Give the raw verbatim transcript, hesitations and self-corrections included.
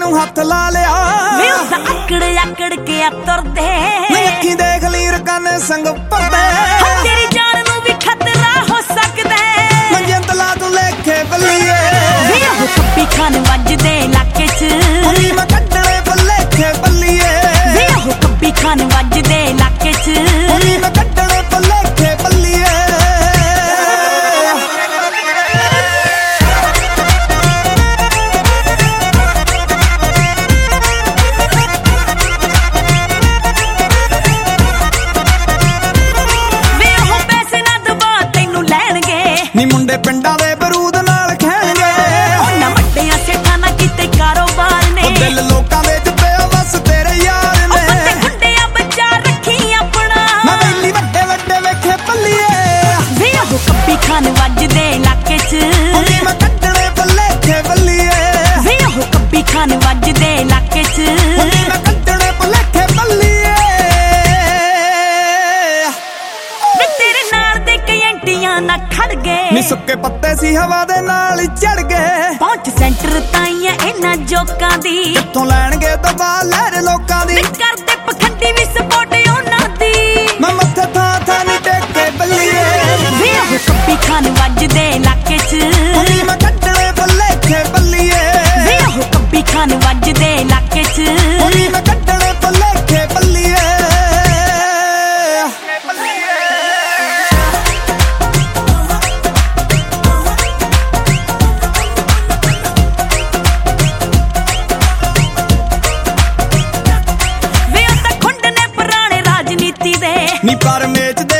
ਨੂੰ ਹੱਥ ਲਾ ਲਿਆ ਵੇ ਉਹਦਾ ਆਕੜ ਆਕੜ ਕੇ ਆ ਤੁਰਦੇ ਨੀ ਅੱਖੀ ਦੇਖ ਲੀਰ ਕੰਨ ਸੰਗ ਭਰਦੇ ਤੇਰੀ ਜਾਨ ਨੂੰ ਵੀ ਖਤਰਾ ਹੋ ਸਕਦਾ ਮੰਜੰਤ ਲਾ ਤੂੰ ਲੇਖੇ ਬੱਲੀਏ ਵੇ ਉਹ ਕੱਪੀ ਖਾਨ ਵੱਜਦੇ ਇਲਾਕੇ 'ਚ ਹੁਣੀ ਮੈਂ ਕੱਢਣੇ ਬੱਲੇਖੇ ਬੱਲੀਏ ਵੇ ਉਹ ਕੱਪੀ ਖਾਨ ਵੱਜਦੇ ਇਲਾਕੇ 'ਚ ਹੁਣੀ ਮੈਂ ਕੱਢਣੇ ਬੱਲੇਖੇ ਬੱਲੀਏ ਨੀ ਮੁੰਡੇ ਪਿੰਡਾਂ ਦੇ ਬਰੂਦ ਨਾਲ ਖੈਣਗੇ ਉਹਨਾਂ ਵੱਡਿਆਂ ਸੇਠਾਂ ਨਾਲ ਕੀਤੇ ਕਾਰੋਬਾਰ ਨੇ ਦਿਲ ਲੋਕਾਂ ਦੇ ਚ ਪਿਆ ਬਸ ਤੇਰੇ ਯਾਰ ਨੇ ਬੰਦੇ ਗੁੰਡਿਆਂ ਬੱਚਾ ਰੱਖੀ ਆਪਣਾ ਮੈਂ ਵੈਲੀ ਵੱਡੇ ਵੱਡੇ ਵੇਖੇ ਬੱਲੀਏ ਵੇ ਉਹ ਕੱਪੀ ਖਾਨ ਵੱਜਦੇ ਇਲਾਕੇ 'ਚ ਹੁਣੀ ਮੈਂ ਕੱਢਣੇ ਬੱਲੇਖੇ ਬੱਲੀਏ ਵੇ ਉਹ ਕੱਪੀ ਖਾਨ ਵੱਜਦੇ ਇਲਾਕੇ 'ਚ ਹੁਣੀ ਮੈਂ ਕੱਢਣੇ ਬੱਲੇਖੇ ਬੱਲੀਏ ਵੇ ਤੇਰੇ ਨਾਲ ਦੇ ਕੈਂਟੀਆਂ ਨਾ ਖੜ ਗਏ ਨੀ ਸੁੱਕੇ ਪੱਤੇ ਸੀ ਹਵਾ ਦੇ ਨਾਲ ਚੜ ਗਏ ਪਹੁੰਚ ਸੈਂਟਰ ਤਾਈਂ ਇਹਨਾਂ ਜੋਕਾਂ ਦੀ ਕਿੱਥੋਂ ਲੈਣਗੇ ਦਬਾ ਲਹਿਰ ਲੋਕਾਂ ਦੀ ਕਰਦੇ ਪਖੰਡੀ ਵੀ ਸਪੋਰਟ ਉਹਨਾਂ ਦੀ ਮੈਂ ਮੱਥੇ ਥਾਂ ਥਾਂ ਨੀ ਟੇਕੇ ਬੱਲੀਏ ਵੇ ਉਹ ਕੱਪੀ ਖਾਨ ਵੱਜਦੇ ਇਲਾਕੇ 'ਚ ਹੁਣੀ ਮੈਂ ਕੱਢਣੇ ਬੱਲੇਖੇ ਬੱਲੀਏ ਵੇ ਉਹ ਕੱਪੀ ਖਾਨ ਵੱਜਦੇ ਇਲਾਕੇ 'ਚ ਹੁਣੀ ਮੈਂ ਕੱਢਣੇ ਬੱਲੇਖੇ ਬੱਲੀਏ ਨੀ ਪਰ ਮੇਚ